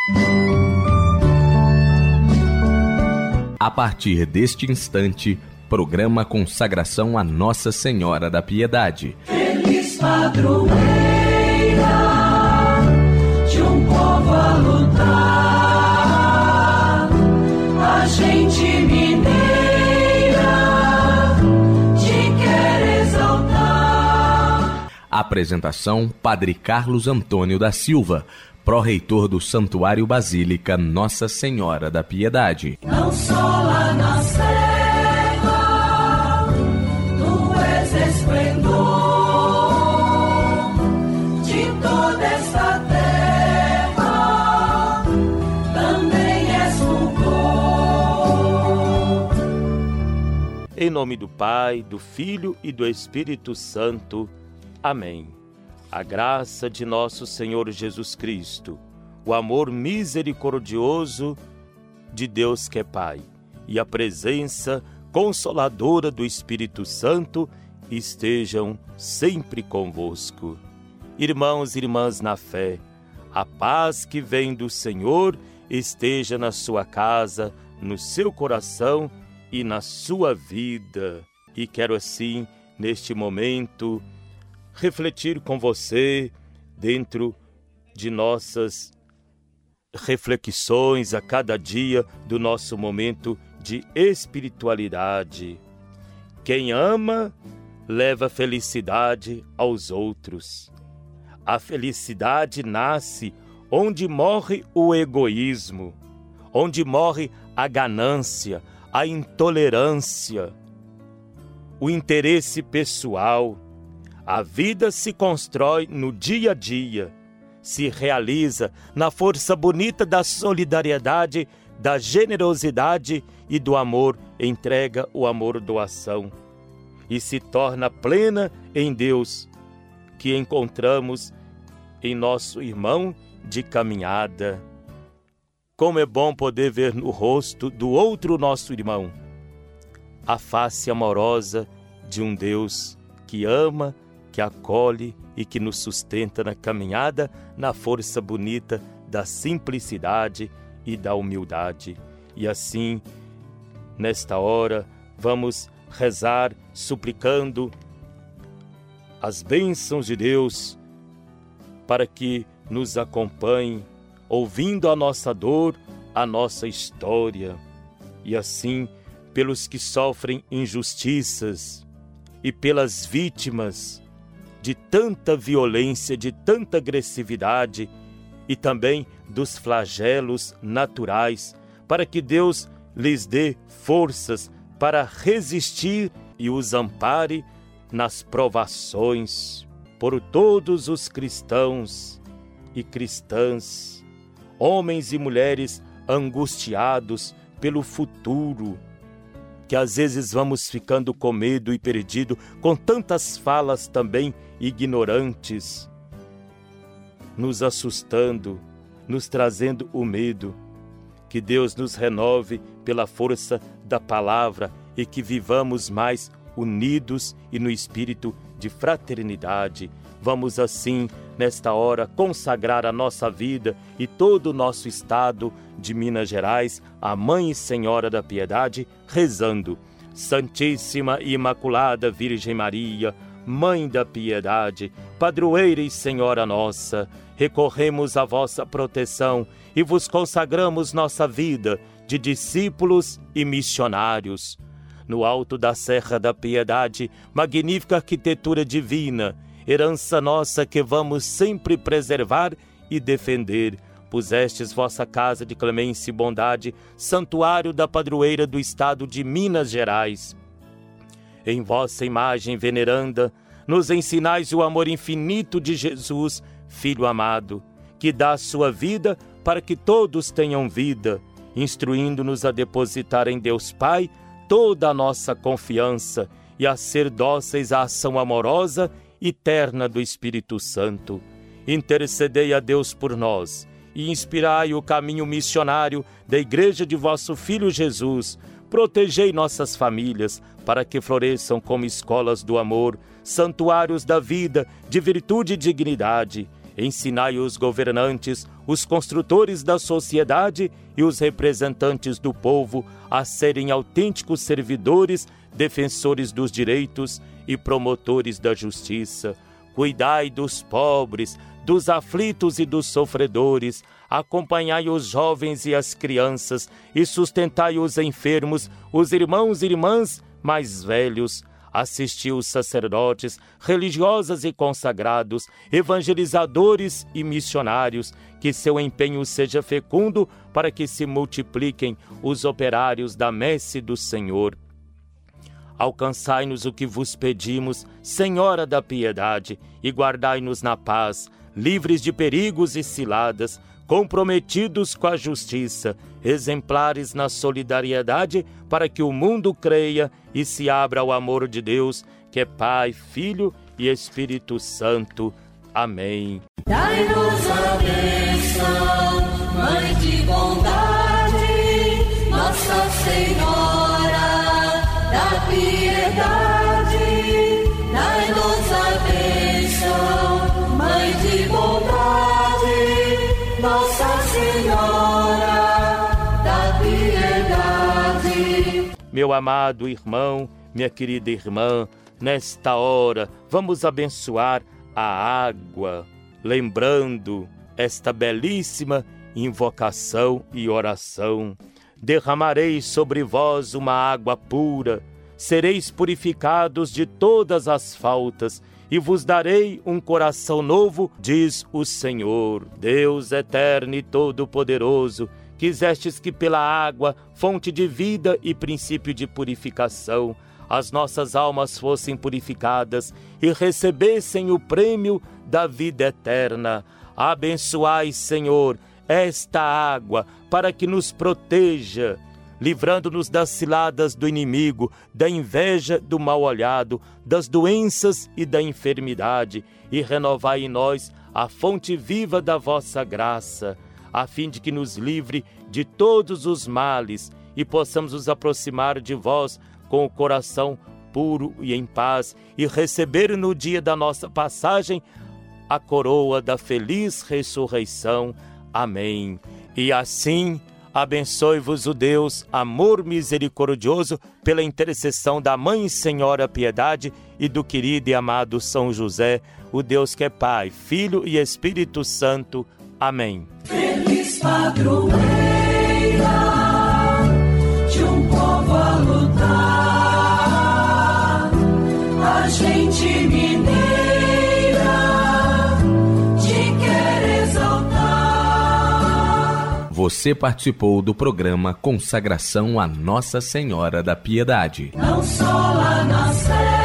A partir deste instante, programa Consagração a Nossa Senhora da Piedade. Feliz padroeira de um povo a lutar, a gente mineira te quer exaltar. Apresentação: Padre Carlos Antônio da Silva, pró-reitor do Santuário Basílica Nossa Senhora da Piedade. Não só lá na serra, tu és esplendor de toda esta terra, também és fulgor. Em nome do Pai, do Filho e do Espírito Santo. Amém. A graça de nosso Senhor Jesus Cristo, o amor misericordioso de Deus que é Pai e a presença consoladora do Espírito Santo estejam sempre convosco. Irmãos e irmãs na fé, a paz que vem do Senhor esteja na sua casa, no seu coração e na sua vida. E quero assim, neste momento, refletir com você dentro de nossas reflexões a cada dia do nosso momento de espiritualidade. Quem ama, leva felicidade aos outros. A felicidade nasce onde morre o egoísmo, onde morre a ganância, a intolerância, o interesse pessoal. A vida se constrói no dia a dia, se realiza na força bonita da solidariedade, da generosidade e do amor, entrega o amor doação, e se torna plena em Deus, que encontramos em nosso irmão de caminhada. Como é bom poder ver no rosto do outro nosso irmão a face amorosa de um Deus que ama, que acolhe e que nos sustenta na caminhada, na força bonita da simplicidade e da humildade. E assim, nesta hora, vamos rezar suplicando as bênçãos de Deus para que nos acompanhe, ouvindo a nossa dor, a nossa história. E assim, pelos que sofrem injustiças e pelas vítimas de tanta violência, de tanta agressividade e também dos flagelos naturais, para que Deus lhes dê forças para resistir e os ampare nas provações. Por todos os cristãos e cristãs, homens e mulheres angustiados pelo futuro, que às vezes vamos ficando com medo e perdido, com tantas falas também ignorantes, nos assustando, nos trazendo o medo. Que Deus nos renove pela força da palavra e que vivamos mais unidos e no espírito de fraternidade. Vamos assim, nesta hora, consagrar a nossa vida e todo o nosso estado de Minas Gerais à Mãe e Senhora da Piedade, rezando: Santíssima e Imaculada Virgem Maria, Mãe da Piedade, Padroeira e Senhora nossa, recorremos à vossa proteção e vos consagramos nossa vida de discípulos e missionários. No alto da Serra da Piedade, magnífica arquitetura divina, herança nossa que vamos sempre preservar e defender, pusestes vossa casa de clemência e bondade, santuário da padroeira do estado de Minas Gerais. Em vossa imagem veneranda, nos ensinais o amor infinito de Jesus, Filho amado, que dá sua vida para que todos tenham vida, instruindo-nos a depositar em Deus Pai toda a nossa confiança e a ser dóceis à ação amorosa e terna do Espírito Santo. Intercedei a Deus por nós e inspirai o caminho missionário da Igreja de vosso Filho Jesus. Protegei nossas famílias para que floresçam como escolas do amor, santuários da vida, de virtude e dignidade. Ensinai os governantes, os construtores da sociedade e os representantes do povo a serem autênticos servidores, defensores dos direitos e promotores da justiça. Cuidai dos pobres, dos aflitos e dos sofredores. Acompanhai os jovens e as crianças e sustentai os enfermos, os irmãos e irmãs mais velhos. Assisti os sacerdotes, religiosas e consagrados, evangelizadores e missionários, que seu empenho seja fecundo para que se multipliquem os operários da messe do Senhor. Alcançai-nos o que vos pedimos, Senhora da piedade, e guardai-nos na paz, livres de perigos e ciladas, comprometidos com a justiça, exemplares na solidariedade, para que o mundo creia e se abra ao amor de Deus, que é Pai, Filho e Espírito Santo. Amém. Dai-nos a bênção, Mãe de bondade, Nossa Senhora da piedade. Dai-nos a bênção, Mãe de bondade, Nossa Senhora da piedade. Meu amado irmão, minha querida irmã, nesta hora vamos abençoar a água, lembrando esta belíssima invocação e oração. Derramarei sobre vós uma água pura, sereis purificados de todas as faltas, e vos darei um coração novo, diz o Senhor. Deus eterno e todo-poderoso, quisestes que pela água, fonte de vida e princípio de purificação, as nossas almas fossem purificadas e recebessem o prêmio da vida eterna. Abençoai, Senhor, esta água para que nos proteja, livrando-nos das ciladas do inimigo, da inveja, do mal-olhado, das doenças e da enfermidade, e renovai em nós a fonte viva da vossa graça, a fim de que nos livre de todos os males e possamos nos aproximar de vós com o coração puro e em paz, e receber no dia da nossa passagem a coroa da feliz ressurreição. Amém. E assim, abençoe-vos o Deus, amor misericordioso, pela intercessão da Mãe Senhora Piedade e do querido e amado São José, o Deus que é Pai, Filho e Espírito Santo. Amém. Feliz padroeira de um povo a lutar, a gente mineira te quer exaltar. Você participou do programa Consagração a Nossa Senhora da Piedade. Não só lá na Sé